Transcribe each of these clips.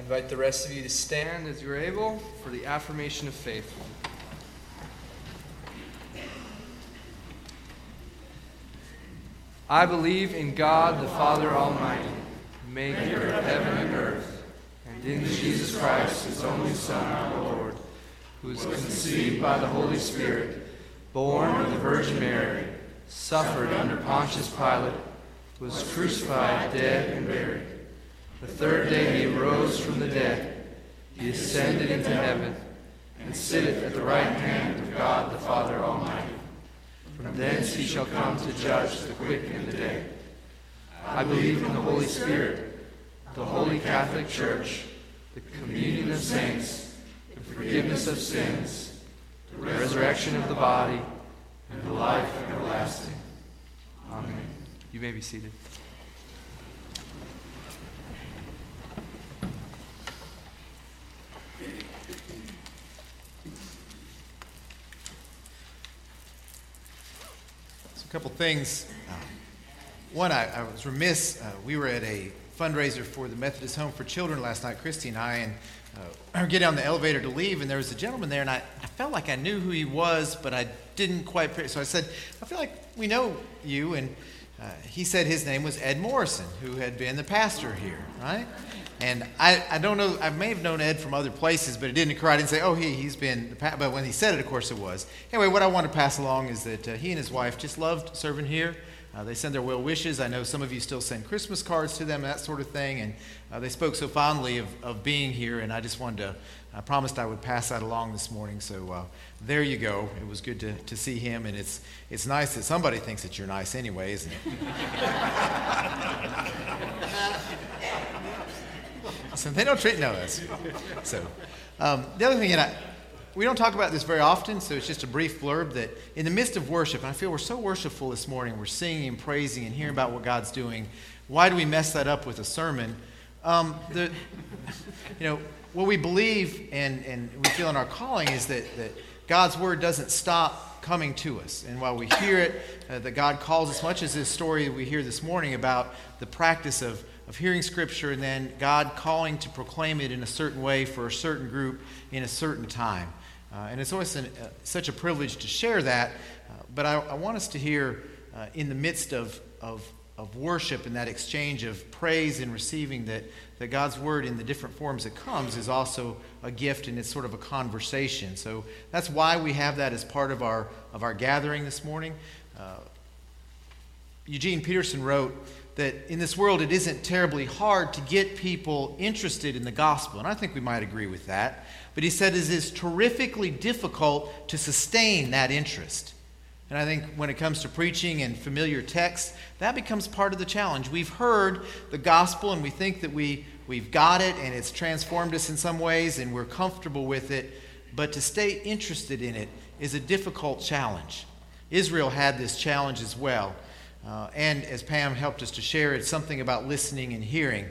invite the rest of you to stand as you're able for the affirmation of faith. I believe in God the Father Almighty, maker of heaven and earth, and in Jesus Christ, his only Son, our Lord, who was conceived by the Holy Spirit, born of the Virgin Mary, suffered under Pontius Pilate, was crucified, dead, and buried. The third day he arose from the dead. He ascended into heaven, and sitteth at the right hand of God the Father Almighty. From thence he shall come to judge the quick and the dead. I believe in the Holy Spirit, the Holy Catholic Church, the communion of saints, the forgiveness of sins, the resurrection of the body, and the life everlasting. Amen. You may be seated. A couple things. One, I was remiss. We were at a fundraiser for the Methodist Home for Children last night, Christy and I, and I were getting on the elevator to leave, and there was a gentleman there, and I felt like I knew who he was, but I didn't quite. So I said, I feel like we know you, and he said his name was Ed Morrison, who had been the pastor here, right? And I don't know, I may have known Ed from other places, but it didn't occur. I didn't say, oh, he's been the pastor. But when he said it, of course it was. Anyway, what I want to pass along is that he and his wife just loved serving here. They send their well wishes. I know some of you still send Christmas cards to them, that sort of thing. And they spoke so fondly of being here, and I just wanted to, I promised I would pass that along this morning. So there you go. It was good to see him, and it's nice that somebody thinks that you're nice anyway, isn't it? So they don't treat us. So the other thing, and we don't talk about this very often, so it's just a brief blurb that in the midst of worship, and I feel we're so worshipful this morning, we're singing and praising and hearing about what God's doing. Why do we mess that up with a sermon? What we believe and we feel in our calling is that God's word doesn't stop coming to us. And while we hear it, that God calls us, much as this story we hear this morning about the practice of hearing Scripture and then God calling to proclaim it in a certain way for a certain group in a certain time. And it's always such a privilege to share that. But I want us to hear in the midst of worship and that exchange of praise and receiving that God's Word in the different forms it comes is also a gift, and it's sort of a conversation. So that's why we have that as part of our gathering this morning. Eugene Peterson wrote that in this world it isn't terribly hard to get people interested in the gospel, and I think we might agree with that. But he said it is terrifically difficult to sustain that interest. And I think when it comes to preaching and familiar texts, that becomes part of the challenge. We've heard the gospel and we think that we've got it and it's transformed us in some ways and we're comfortable with it, but to stay interested in it is a difficult challenge. Israel had this challenge as well. And as Pam helped us to share, it's something about listening and hearing.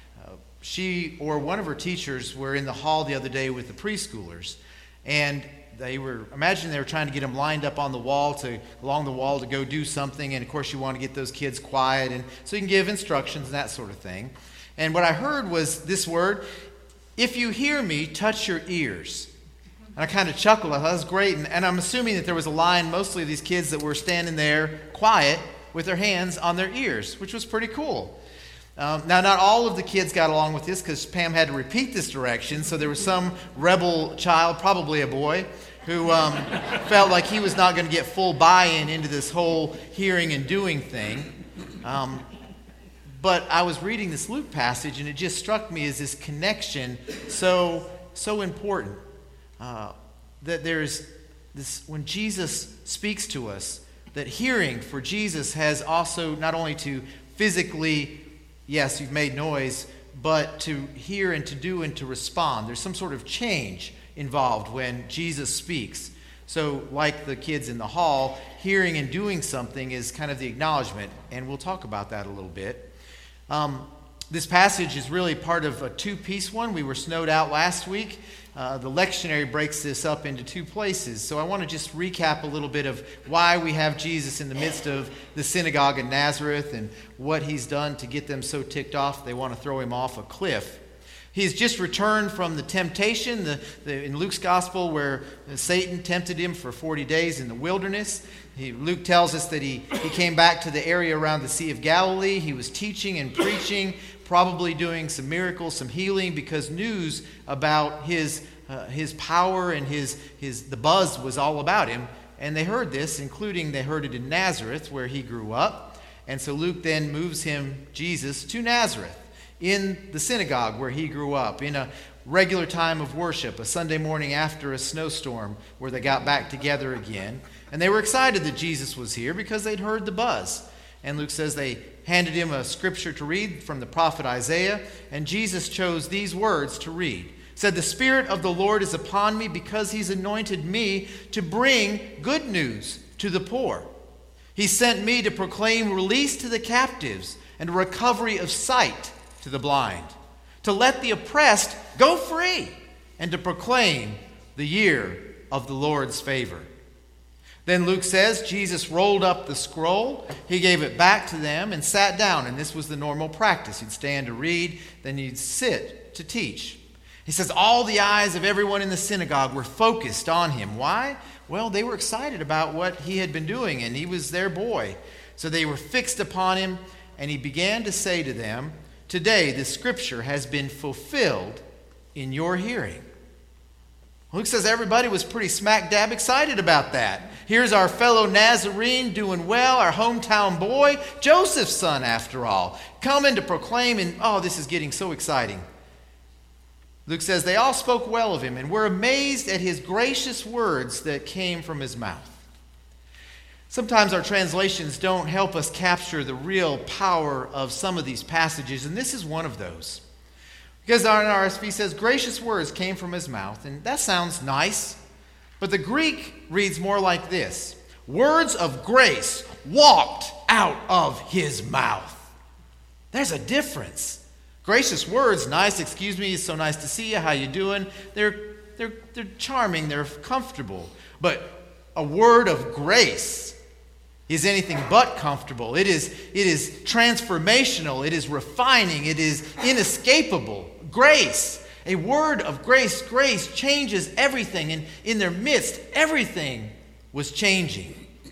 She or one of her teachers were in the hall the other day with the preschoolers, and they were trying to get them lined up on the wall along the wall to go do something, and of course you want to get those kids quiet, and so you can give instructions and that sort of thing. And what I heard was this word, if you hear me, touch your ears. And I kind of chuckled. I thought that was great, and I'm assuming that there was a line, mostly of these kids that were standing there quiet with their hands on their ears, which was pretty cool. Now, not all of the kids got along with this because Pam had to repeat this direction, so there was some rebel child, probably a boy, who felt like he was not going to get full buy-in into this whole hearing and doing thing. But I was reading this Luke passage, and it just struck me as this connection so important. That there's this, when Jesus speaks to us, that hearing for Jesus has also not only to physically, yes, you've made noise, but to hear and to do and to respond. There's some sort of change involved when Jesus speaks. So like the kids in the hall, hearing and doing something is kind of the acknowledgement, and we'll talk about that a little bit. This passage is really part of a two-piece one. We were snowed out last week. The lectionary breaks this up into two places. So I want to just recap a little bit of why we have Jesus in the midst of the synagogue in Nazareth and what he's done to get them so ticked off they want to throw him off a cliff. He's just returned from the temptation in Luke's gospel where Satan tempted him for 40 days in the wilderness. Luke tells us that he came back to the area around the Sea of Galilee. He was teaching and preaching, probably doing some miracles, some healing, because news about his power and the buzz was all about him. And they heard this, including they heard it in Nazareth where he grew up. And so Luke then moves him, Jesus, to Nazareth, in the synagogue where he grew up, in a regular time of worship, a Sunday morning after a snowstorm where they got back together again. And they were excited that Jesus was here because they'd heard the buzz. And Luke says they handed him a scripture to read from the prophet Isaiah, and Jesus chose these words to read. He said, "The Spirit of the Lord is upon me because he's anointed me to bring good news to the poor. He sent me to proclaim release to the captives and recovery of sight to the blind, to let the oppressed go free, and to proclaim the year of the Lord's favor." Then Luke says Jesus rolled up the scroll, he gave it back to them, and sat down. And this was the normal practice. He'd stand to read, then he'd sit to teach. He says all the eyes of everyone in the synagogue were focused on him. Why? Well, they were excited about what he had been doing, and he was their boy. So they were fixed upon him, and he began to say to them, "Today the scripture has been fulfilled in your hearing." Luke says everybody was pretty smack dab excited about that. Here's our fellow Nazarene doing well, our hometown boy, Joseph's son after all, coming to proclaim, and this is getting so exciting. Luke says they all spoke well of him and were amazed at his gracious words that came from his mouth. Sometimes our translations don't help us capture the real power of some of these passages, and this is one of those. Because our RSV says gracious words came from his mouth, and that sounds nice. But the Greek reads more like this: words of grace walked out of his mouth. There's a difference. Gracious words, nice, excuse me, it's so nice to see you, how you doing? They're charming, they're comfortable. But a word of grace is anything but comfortable. It is transformational, it is refining, it is inescapable. Grace, a word of grace changes everything, and in their midst, everything was changing.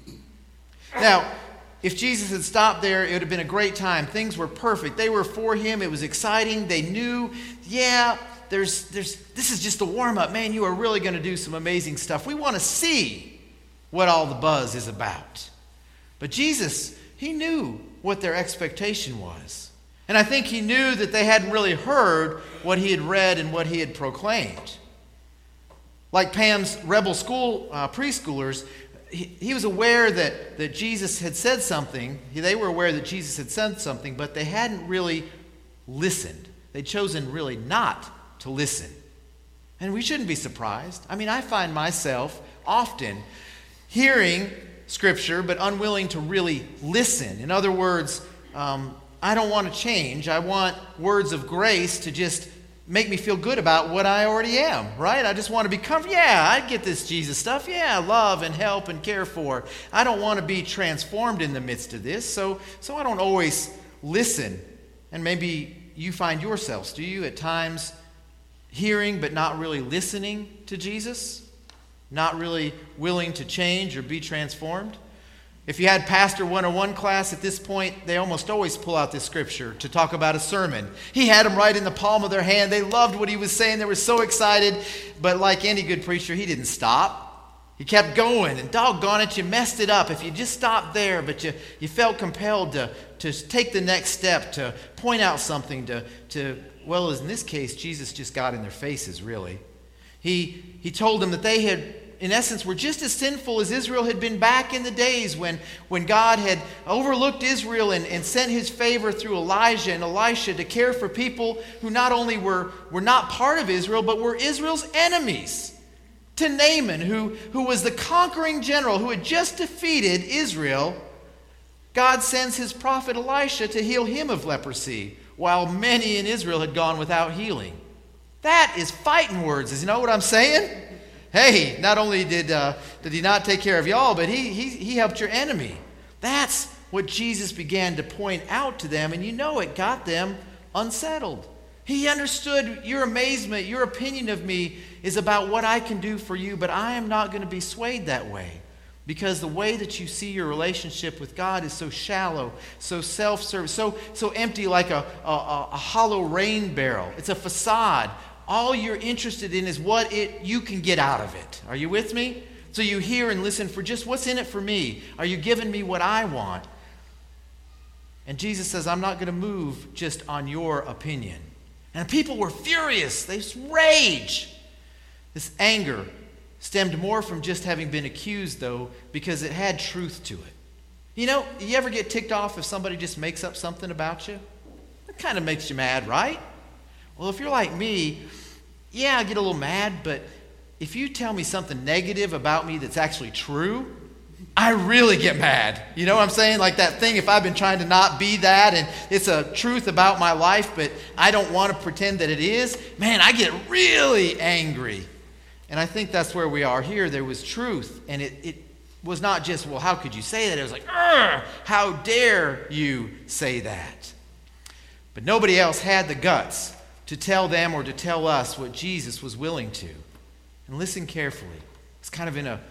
Now, if Jesus had stopped there, it would have been a great time. Things were perfect. They were for him. It was exciting. They knew, this is just a warm-up. Man, you are really going to do some amazing stuff. We want to see what all the buzz is about. But Jesus, he knew what their expectation was. And I think he knew that they hadn't really heard what he had read and what he had proclaimed. Like Pam's rebel school preschoolers, he was aware that Jesus had said something. They were aware that Jesus had said something, but they hadn't really listened. They'd chosen really not to listen. And we shouldn't be surprised. I mean, I find myself often hearing Scripture, but unwilling to really listen. In other words, I don't want to change. I want words of grace to just make me feel good about what I already am, right? I just want to be comfortable. Yeah, I get this Jesus stuff. Yeah, love and help and care for. I don't want to be transformed in the midst of this, so I don't always listen. And maybe you find yourselves, do you, at times hearing but not really listening to Jesus? Not really willing to change or be transformed? If you had Pastor 101 class at this point, they almost always pull out this scripture to talk about a sermon. He had them right in the palm of their hand. They loved what he was saying. They were so excited. But like any good preacher, he didn't stop. He kept going. And doggone it, you messed it up. If you just stopped there, but you felt compelled to take the next step, to point out something, well, in this case, Jesus just got in their faces, really. He told them that they had, in essence, were just as sinful as Israel had been back in the days when God had overlooked Israel and sent his favor through Elijah and Elisha to care for people who not only were not part of Israel, but were Israel's enemies. To Naaman, who was the conquering general who had just defeated Israel, God sends his prophet Elisha to heal him of leprosy, while many in Israel had gone without healing. That is fighting words. You know what I'm saying? Hey, not only did he not take care of y'all, but he helped your enemy. That's what Jesus began to point out to them, and it got them unsettled. He understood your amazement, your opinion of me is about what I can do for you, but I am not going to be swayed that way. Because the way that you see your relationship with God is so shallow, so self-serving, so empty, like a hollow rain barrel. It's a facade. All you're interested in is what you can get out of it. Are you with me? So you hear and listen for just what's in it for me. Are you giving me what I want? And Jesus says, I'm not going to move just on your opinion. And people were furious. They just rage. This anger stemmed more from just having been accused, though, because it had truth to it. You know, you ever get ticked off if somebody just makes up something about you? That kind of makes you mad, right? Well, if you're like me, yeah, I get a little mad, but if you tell me something negative about me that's actually true, I really get mad. You know what I'm saying? Like that thing, if I've been trying to not be that and it's a truth about my life, but I don't want to pretend that it is, man, I get really angry. And I think that's where we are here. There was truth, and it was not just, well, how could you say that? It was like, how dare you say that? But nobody else had the guts to tell them or to tell us what Jesus was willing to. And listen carefully. It's kind of in a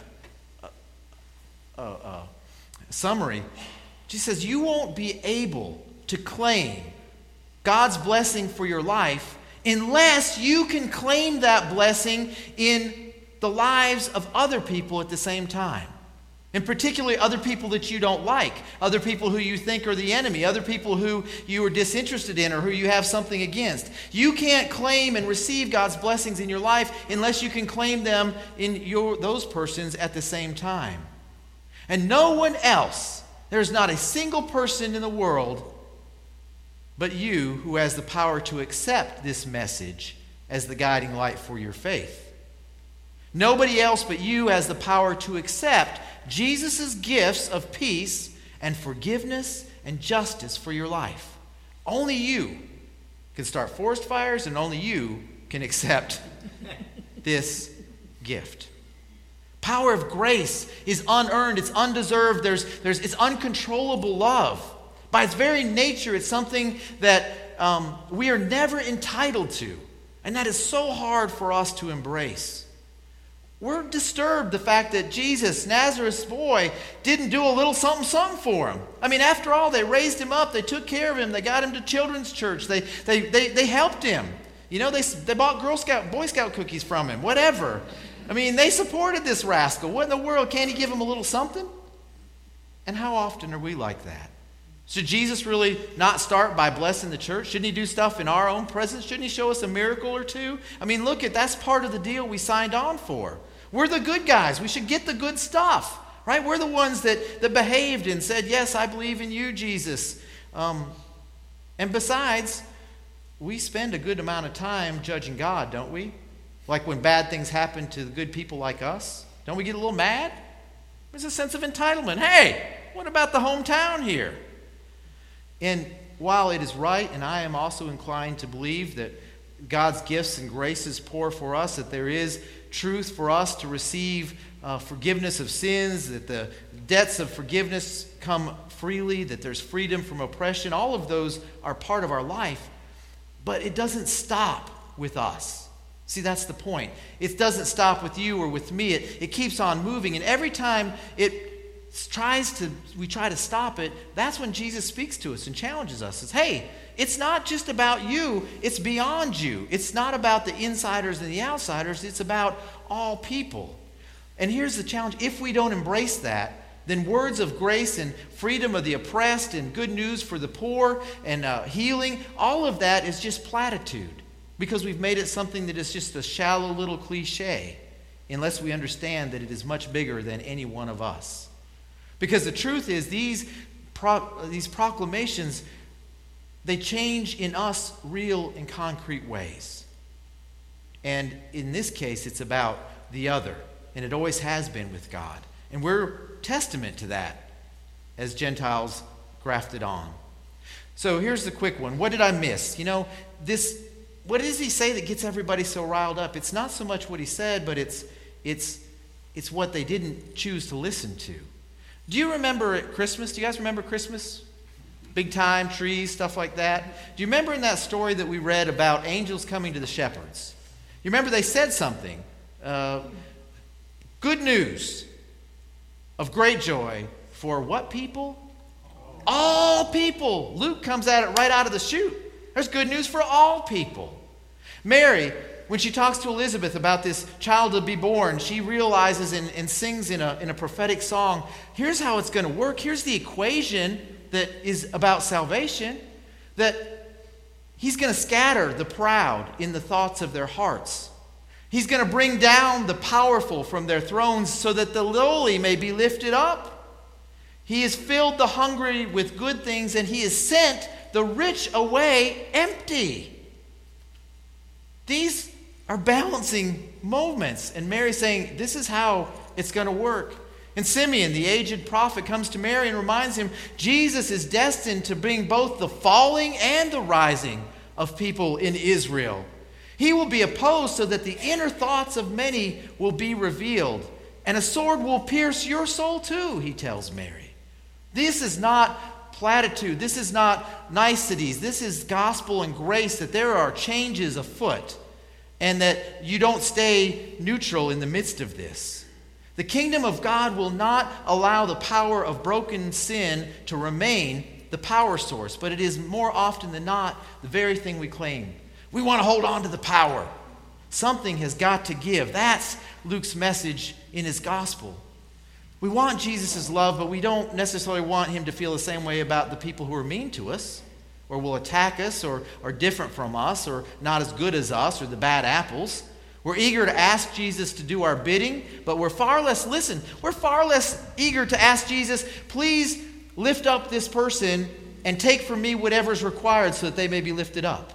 summary. Jesus says, you won't be able to claim God's blessing for your life unless you can claim that blessing in the lives of other people at the same time. And particularly other people that you don't like, other people who you think are the enemy, other people who you are disinterested in or who you have something against. You can't claim and receive God's blessings in your life unless you can claim them in those persons at the same time. And no one else, there's not a single person in the world but you who has the power to accept this message as the guiding light for your faith. Nobody else but you has the power to accept Jesus' gifts of peace and forgiveness and justice for your life. Only you can start forest fires, and only you can accept this gift. Power of grace is unearned, it's undeserved, it's uncontrollable love. By its very nature, it's something that we are never entitled to. And that is so hard for us to embrace. We're disturbed the fact that Jesus, Nazareth's boy, didn't do a little something for him. I mean, after all, they raised him up. They took care of him. They got him to children's church. They helped him. You know, they bought Boy Scout cookies from him, whatever. I mean, they supported this rascal. What in the world? Can't he give him a little something? And how often are we like that? Should Jesus really not start by blessing the church? Shouldn't he do stuff in our own presence? Shouldn't he show us a miracle or two? I mean, that's part of the deal we signed on for. We're the good guys. We should get the good stuff, right? We're the ones that behaved and said, yes, I believe in you, Jesus. And besides, we spend a good amount of time judging God, don't we? Like when bad things happen to the good people like us. Don't we get a little mad? There's a sense of entitlement. Hey, what about the hometown here? And while it is right, and I am also inclined to believe that God's gifts and graces pour for us, that there is truth for us to receive forgiveness of sins, that the debts of forgiveness come freely, that there's freedom from oppression. All of those are part of our life, but it doesn't stop with us. See, that's the point. It doesn't stop with you or with me. It keeps on moving, and every time we try to stop it, that's when Jesus speaks to us and challenges us. It's, hey, it's not just about you, it's beyond you. It's not about the insiders and the outsiders, it's about all people. And here's the challenge. If we don't embrace that, then words of grace and freedom of the oppressed and good news for the poor and healing, all of that is just platitude because we've made it something that is just a shallow little cliche unless we understand that it is much bigger than any one of us. Because the truth is, these proclamations, they change in us real and concrete ways. And in this case, it's about the other. And it always has been with God. And we're testament to that as Gentiles grafted on. So here's the quick one. What did I miss? You know, what does he say that gets everybody so riled up? It's not so much what he said, but it's what they didn't choose to listen to. Do you remember at Christmas? Do you guys remember Christmas? big time trees, stuff like that. Do you remember in that story that we read about angels coming to the shepherds? You remember they said something. Good news of great joy for what people? All people. Luke comes at it right out of the chute. There's good news for all people. Mary, when she talks to Elizabeth about this child to be born, she realizes and sings in a prophetic song, here's how it's going to work. Here's the equation that is about salvation, that he's going to scatter the proud in the thoughts of their hearts. He's going to bring down the powerful from their thrones so that the lowly may be lifted up. He has filled the hungry with good things, and he has sent the rich away empty. These are balancing moments. And Mary's saying, this is how it's going to work. And Simeon, the aged prophet, comes to Mary and reminds him, Jesus is destined to bring both the falling and the rising of people in Israel. He will be opposed so that the inner thoughts of many will be revealed. And a sword will pierce your soul too, he tells Mary. This is not platitude. This is not niceties. This is gospel and grace, that there are changes afoot and that you don't stay neutral in the midst of this. The kingdom of God will not allow the power of broken sin to remain the power source, but it is more often than not the very thing we claim. We want to hold on to the power. Something has got to give. That's Luke's message in his gospel. We want Jesus' love, but we don't necessarily want him to feel the same way about the people who are mean to us, or will attack us, or are different from us, or not as good as us, or the bad apples. We're eager to ask Jesus to do our bidding, but we're far less eager to ask Jesus, please lift up this person and take from me whatever's required so that they may be lifted up.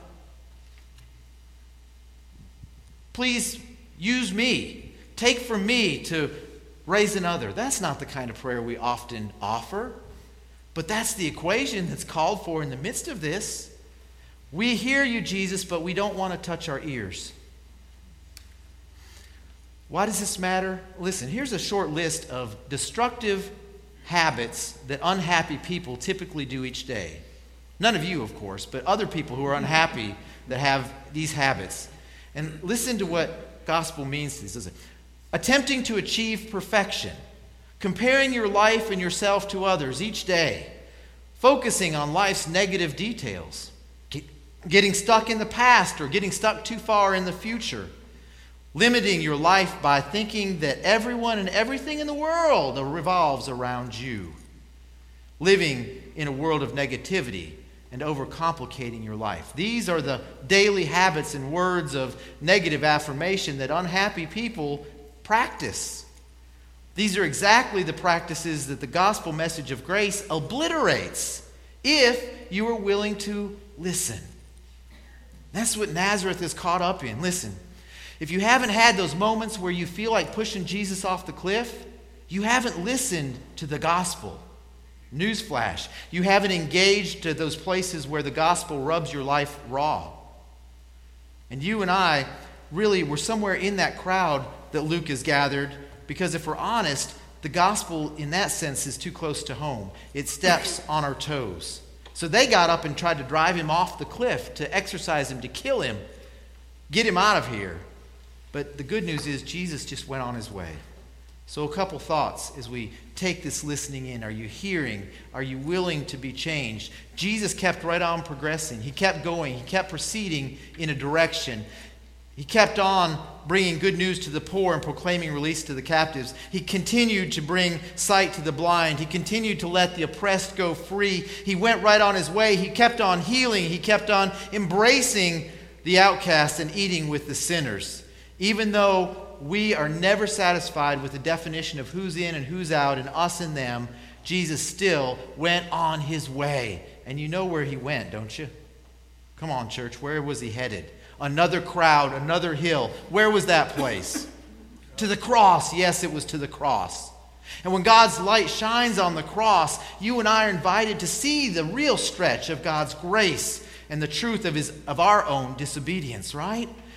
Please use me. Take from me to raise another. That's not the kind of prayer we often offer, but that's the equation that's called for in the midst of this. We hear you, Jesus, but we don't want to touch our ears. Why does this matter? Listen, here's a short list of destructive habits that unhappy people typically do each day. None of you, of course, but other people who are unhappy that have these habits. And listen to what gospel means to these. Listen. Attempting to achieve perfection, comparing your life and yourself to others each day, focusing on life's negative details, getting stuck in the past or getting stuck too far in the future, limiting your life by thinking that everyone and everything in the world revolves around you, living in a world of negativity and overcomplicating your life. These are the daily habits and words of negative affirmation that unhappy people practice. These are exactly the practices that the gospel message of grace obliterates if you are willing to listen. That's what Nazareth is caught up in. Listen, if you haven't had those moments where you feel like pushing Jesus off the cliff, you haven't listened to the gospel. Newsflash, you haven't engaged to those places where the gospel rubs your life raw. And you and I really were somewhere in that crowd that Luke has gathered, because if we're honest, the gospel in that sense is too close to home. It steps on our toes. So they got up and tried to drive him off the cliff, to exorcise him, to kill him, get him out of here. But the good news is Jesus just went on his way. So a couple thoughts as we take this listening in. Are you hearing? Are you willing to be changed? Jesus kept right on progressing. He kept going. He kept proceeding in a direction. He kept on bringing good news to the poor and proclaiming release to the captives. He continued to bring sight to the blind. He continued to let the oppressed go free. He went right on his way. He kept on healing. He kept on embracing the outcast and eating with the sinners. Even though we are never satisfied with the definition of who's in and who's out and us and them, Jesus still went on his way. And you know where he went, don't you? Come on, church. Where was he headed? Another crowd, another hill. Where was that place? To the cross. Yes, it was to the cross. And when God's light shines on the cross, you and I are invited to see the real stretch of God's grace and the truth of our own disobedience, right?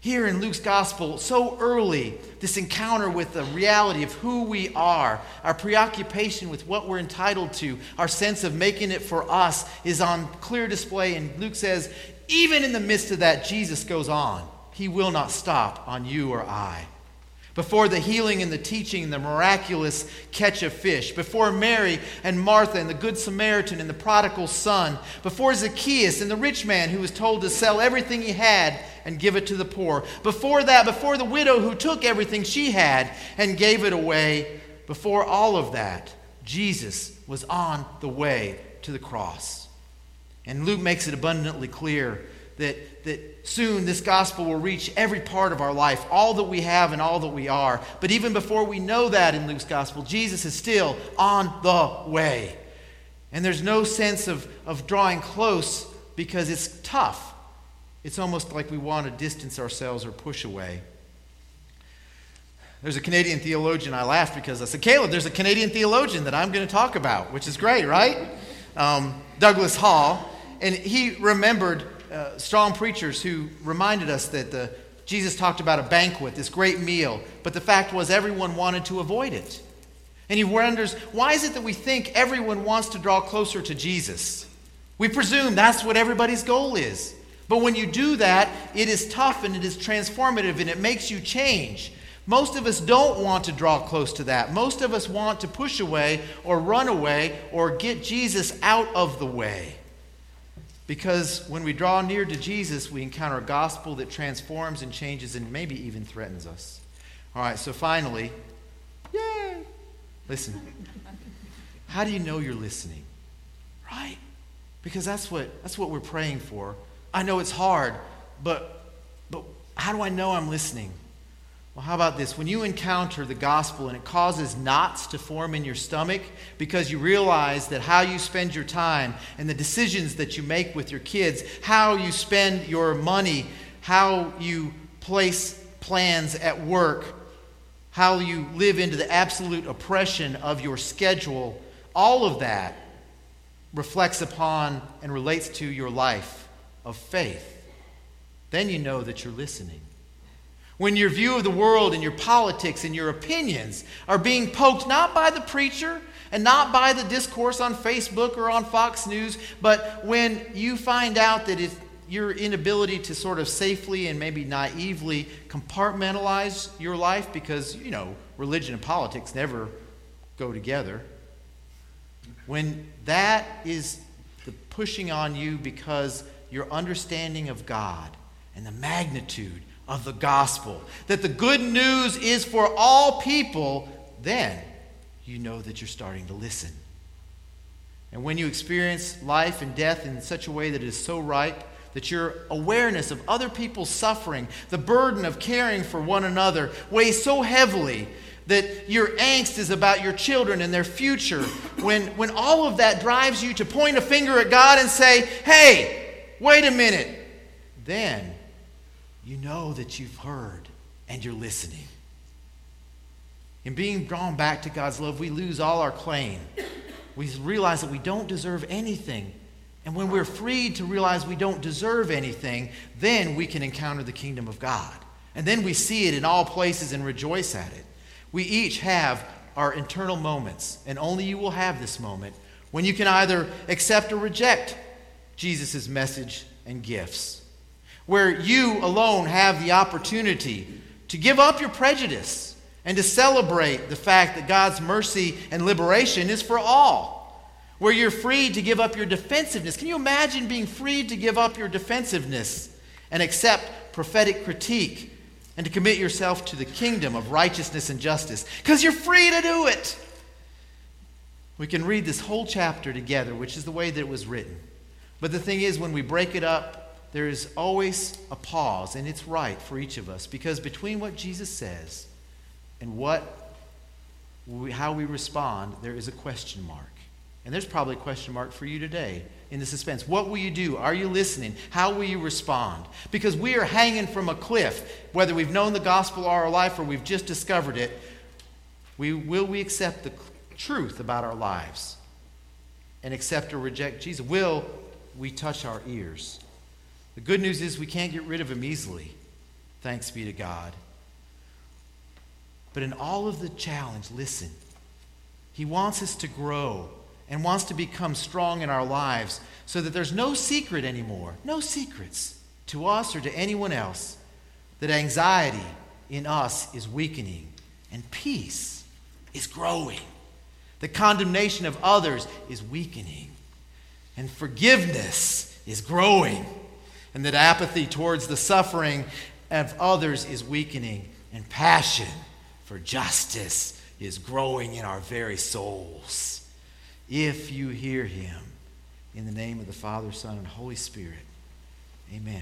here in Luke's gospel, so early, this encounter with the reality of who we are, our preoccupation with what we're entitled to, our sense of making it for us is on clear display. And Luke says, even in the midst of that, Jesus goes on. He will not stop on you or I. Before the healing and the teaching and the miraculous catch of fish, before Mary and Martha and the Good Samaritan and the prodigal son, before Zacchaeus and the rich man who was told to sell everything he had and give it to the poor, before that, before the widow who took everything she had and gave it away, before all of that, Jesus was on the way to the cross. And Luke makes it abundantly clear that soon this gospel will reach every part of our life, all that we have and all that we are. But even before we know that in Luke's gospel, Jesus is still on the way. And there's no sense of drawing close because it's tough. It's almost like we want to distance ourselves or push away. There's a Canadian theologian. I laughed because I said, Caleb, there's a Canadian theologian that I'm going to talk about, which is great, right? Douglas Hall. And he remembered strong preachers who reminded us that Jesus talked about a banquet, this great meal, but the fact was everyone wanted to avoid it. And he wonders, why is it that we think everyone wants to draw closer to Jesus? We presume that's what everybody's goal is. But when you do that, it is tough and it is transformative and it makes you change. Most of us don't want to draw close to that. Most of us want to push away or run away or get Jesus out of the way. Because when we draw near to Jesus, we encounter a gospel that transforms and changes and maybe even threatens us. All right, so finally, yay! Listen. How do you know you're listening? Right? Because that's what we're praying for. I know it's hard, but how do I know I'm listening? Well, how about this? When you encounter the gospel and it causes knots to form in your stomach because you realize that how you spend your time and the decisions that you make with your kids, how you spend your money, how you place plans at work, how you live into the absolute oppression of your schedule, all of that reflects upon and relates to your life of faith. Then you know that you're listening. When your view of the world and your politics and your opinions are being poked not by the preacher and not by the discourse on Facebook or on Fox News, but when you find out that it's your inability to sort of safely and maybe naively compartmentalize your life because, religion and politics never go together. When that is the pushing on you because your understanding of God and the magnitude of the gospel, that the good news is for all people, then you know that you're starting to listen. And when you experience life and death in such a way that is so ripe, that your awareness of other people's suffering, the burden of caring for one another, weighs so heavily that your angst is about your children and their future, when all of that drives you to point a finger at God and say, hey, wait a minute, then you know that you've heard and you're listening. In being drawn back to God's love, we lose all our claim. We realize that we don't deserve anything. And when we're freed to realize we don't deserve anything, then we can encounter the kingdom of God. And then we see it in all places and rejoice at it. We each have our internal moments, and only you will have this moment, when you can either accept or reject Jesus' message and gifts. Where you alone have the opportunity to give up your prejudice and to celebrate the fact that God's mercy and liberation is for all. Where you're free to give up your defensiveness. Can you imagine being free to give up your defensiveness and accept prophetic critique and to commit yourself to the kingdom of righteousness and justice? Because you're free to do it. We can read this whole chapter together, which is the way that it was written. But the thing is, when we break it up, there is always a pause, and it's right for each of us, because between what Jesus says and how we respond, there is a question mark. And there's probably a question mark for you today in the suspense. What will you do? Are you listening? How will you respond? Because we are hanging from a cliff, whether we've known the gospel all our life or we've just discovered it. Will we accept the truth about our lives and accept or reject Jesus? Will we touch our ears? The good news is we can't get rid of him easily. Thanks be to God. But in all of the challenge, listen, he wants us to grow and wants to become strong in our lives so that there's no secret anymore, no secrets to us or to anyone else, that anxiety in us is weakening and peace is growing. The condemnation of others is weakening and forgiveness is growing, and that apathy towards the suffering of others is weakening, and passion for justice is growing in our very souls. If you hear him, in the name of the Father, Son, and Holy Spirit, amen.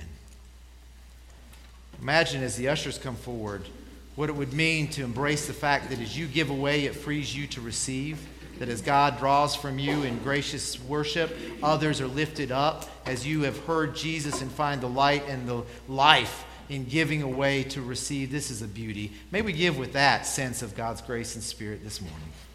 Imagine as the ushers come forward what it would mean to embrace the fact that as you give away, it frees you to receive. That as God draws from you in gracious worship, others are lifted up as you have heard Jesus and find the light and the life in giving away to receive. This is a beauty. May we give with that sense of God's grace and Spirit this morning.